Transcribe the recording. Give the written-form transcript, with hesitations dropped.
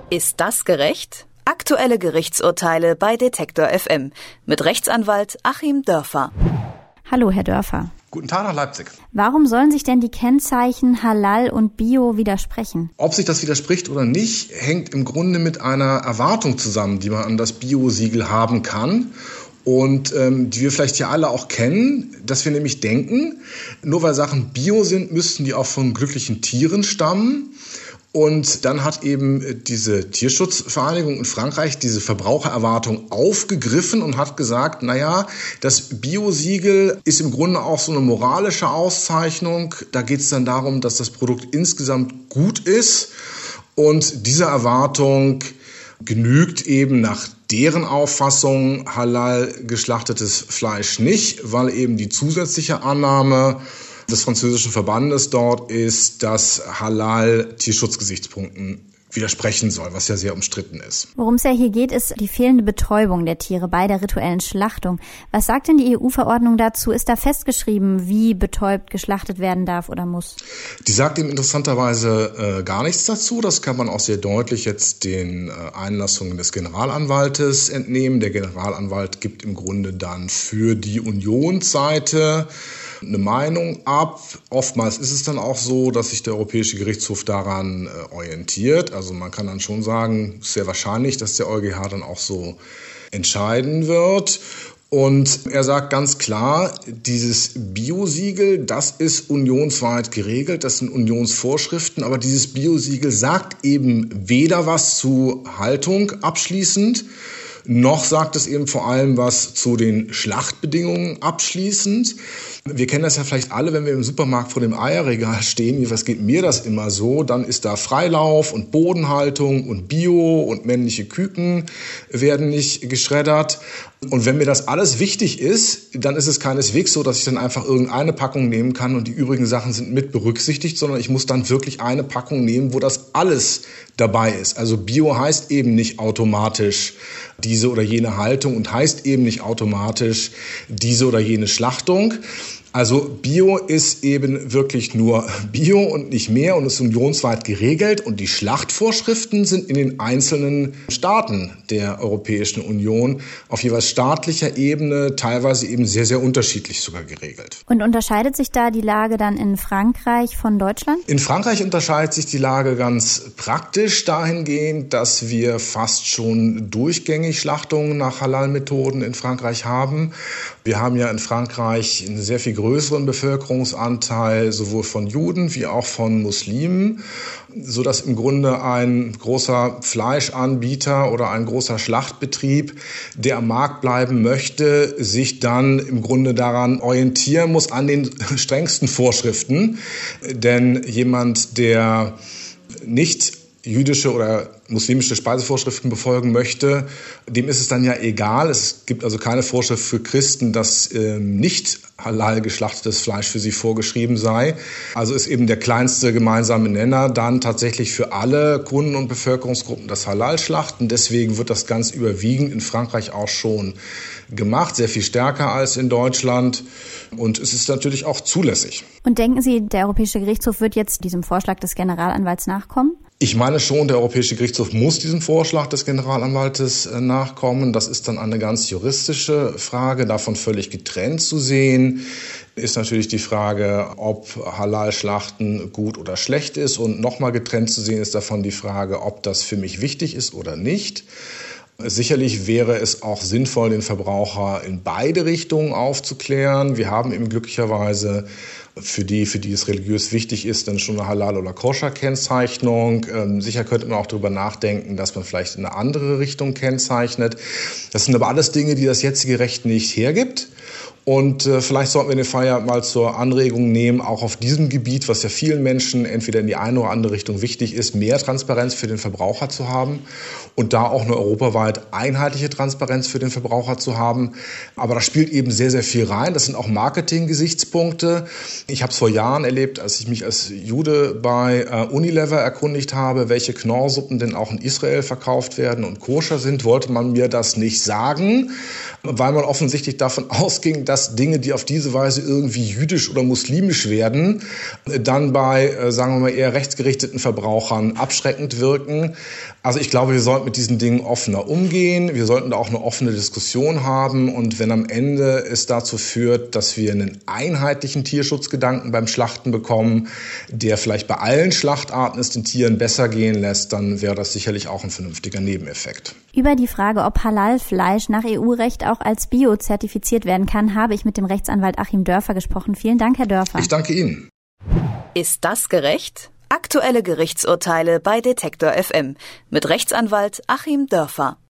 Ist das gerecht? Aktuelle Gerichtsurteile bei Detektor FM mit Rechtsanwalt Achim Dörfer. Hallo, Herr Dörfer. Guten Tag nach Leipzig. Warum sollen sich denn die Kennzeichen Halal und Bio widersprechen? Ob sich das widerspricht oder nicht, hängt im Grunde mit einer Erwartung zusammen, die man an das Bio-Siegel haben kann. Und die wir vielleicht hier alle auch kennen, dass wir nämlich denken, nur weil Sachen Bio sind, müssten die auch von glücklichen Tieren stammen. Und dann hat eben diese Tierschutzvereinigung in Frankreich diese Verbrauchererwartung aufgegriffen und hat gesagt, naja, das Bio-Siegel ist im Grunde auch so eine moralische Auszeichnung. Da geht es dann darum, dass das Produkt insgesamt gut ist. Und dieser Erwartung genügt eben nach deren Auffassung halal geschlachtetes Fleisch nicht, weil eben die zusätzliche Annahme des französischen Verbandes dort ist, dass halal Tierschutzgesichtspunkten widersprechen soll, was ja sehr umstritten ist. Worum es ja hier geht, ist die fehlende Betäubung der Tiere bei der rituellen Schlachtung. Was sagt denn die EU-Verordnung dazu? Ist da festgeschrieben, wie betäubt geschlachtet werden darf oder muss? Die sagt eben interessanterweise gar nichts dazu. Das kann man auch sehr deutlich jetzt den Einlassungen des Generalanwaltes entnehmen. Der Generalanwalt gibt im Grunde dann für die Unionsseite eine Meinung ab. Oftmals ist es dann auch so, dass sich der Europäische Gerichtshof daran orientiert. Also man kann dann schon sagen, sehr wahrscheinlich, dass der EuGH dann auch so entscheiden wird. Und er sagt ganz klar, dieses Bio-Siegel, das ist unionsweit geregelt, das sind Unionsvorschriften, aber dieses Bio-Siegel sagt eben weder was zu Haltung abschließend, noch sagt es eben vor allem was zu den Schlachtbedingungen abschließend. Wir kennen das ja vielleicht alle, wenn wir im Supermarkt vor dem Eierregal stehen, was geht mir das immer so, dann ist da Freilauf und Bodenhaltung und Bio und männliche Küken werden nicht geschreddert. Und wenn mir das alles wichtig ist, dann ist es keineswegs so, dass ich dann einfach irgendeine Packung nehmen kann und die übrigen Sachen sind mit berücksichtigt, sondern ich muss dann wirklich eine Packung nehmen, wo das alles dabei ist. Also Bio heißt eben nicht automatisch diese oder jene Haltung und heißt eben nicht automatisch diese oder jene Schlachtung. Also Bio ist eben wirklich nur Bio und nicht mehr und ist unionsweit geregelt. Und die Schlachtvorschriften sind in den einzelnen Staaten der Europäischen Union auf jeweils staatlicher Ebene teilweise eben sehr, sehr unterschiedlich sogar geregelt. Und unterscheidet sich da die Lage dann in Frankreich von Deutschland? In Frankreich unterscheidet sich die Lage ganz praktisch dahingehend, dass wir fast schon durchgängig Schlachtungen nach Halal-Methoden in Frankreich haben. Wir haben ja in Frankreich einen sehr viel größeren Bevölkerungsanteil sowohl von Juden wie auch von Muslimen, sodass im Grunde ein großer Fleischanbieter oder ein großer Schlachtbetrieb, der am Markt bleiben möchte, sich dann im Grunde daran orientieren muss, an den strengsten Vorschriften. Denn jemand, der nicht jüdische oder muslimische Speisevorschriften befolgen möchte, dem ist es dann ja egal. Es gibt also keine Vorschrift für Christen, dass nicht halal geschlachtetes Fleisch für sie vorgeschrieben sei. Also ist eben der kleinste gemeinsame Nenner dann tatsächlich für alle Kunden- und Bevölkerungsgruppen das Halal-Schlachten. Deswegen wird das ganz überwiegend in Frankreich auch schon gemacht, sehr viel stärker als in Deutschland. Und es ist natürlich auch zulässig. Und denken Sie, der Europäische Gerichtshof wird jetzt diesem Vorschlag des Generalanwalts nachkommen? Ich meine schon, der Europäische Gerichtshof muss diesem Vorschlag des Generalanwaltes nachkommen. Das ist dann eine ganz juristische Frage. Davon völlig getrennt zu sehen ist natürlich die Frage, ob Halal-Schlachten gut oder schlecht ist. Und nochmal getrennt zu sehen ist davon die Frage, ob das für mich wichtig ist oder nicht. Sicherlich wäre es auch sinnvoll, den Verbraucher in beide Richtungen aufzuklären. Wir haben eben glücklicherweise für die es religiös wichtig ist, dann schon eine Halal- oder Koscher-Kennzeichnung. Sicher könnte man auch darüber nachdenken, dass man vielleicht in eine andere Richtung kennzeichnet. Das sind aber alles Dinge, die das jetzige Recht nicht hergibt. Und vielleicht sollten wir den Fall ja mal zur Anregung nehmen, auch auf diesem Gebiet, was ja vielen Menschen entweder in die eine oder andere Richtung wichtig ist, mehr Transparenz für den Verbraucher zu haben und da auch eine europaweit einheitliche Transparenz für den Verbraucher zu haben. Aber da spielt eben sehr, sehr viel rein. Das sind auch Marketing-Gesichtspunkte. Ich habe es vor Jahren erlebt, als ich mich als Jude bei Unilever erkundigt habe, welche Knorrsuppen denn auch in Israel verkauft werden und koscher sind, wollte man mir das nicht sagen, weil man offensichtlich davon ausging, dass Dinge, die auf diese Weise irgendwie jüdisch oder muslimisch werden, dann bei, sagen wir mal, eher rechtsgerichteten Verbrauchern abschreckend wirken. Also ich glaube, wir sollten mit diesen Dingen offener umgehen. Wir sollten da auch eine offene Diskussion haben. Und wenn am Ende es dazu führt, dass wir einen einheitlichen Tierschutzgedanken beim Schlachten bekommen, der vielleicht bei allen Schlachtarten es den Tieren besser gehen lässt, dann wäre das sicherlich auch ein vernünftiger Nebeneffekt. Über die Frage, ob Halal-Fleisch nach EU-Recht auch als Bio zertifiziert werden kann, habe ich mit dem Rechtsanwalt Achim Dörfer gesprochen. Vielen Dank, Herr Dörfer. Ich danke Ihnen. Ist das gerecht? Aktuelle Gerichtsurteile bei Detektor FM mit Rechtsanwalt Achim Dörfer.